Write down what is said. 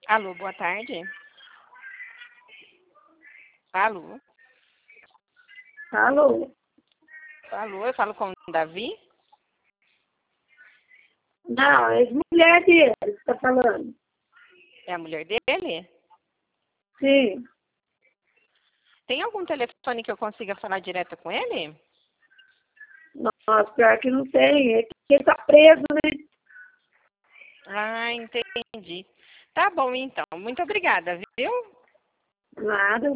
Alô, boa tarde. Alô, Alô? alô, eu falo com o Davi? Não, é mulher dele que tá falando. É a mulher dele? Sim. Tem algum telefone que eu consiga falar direto com ele? Nossa, pior que não tem. É que ele tá preso, né? Ah, entendi. Tá bom, então. Muito obrigada, viu? Nada.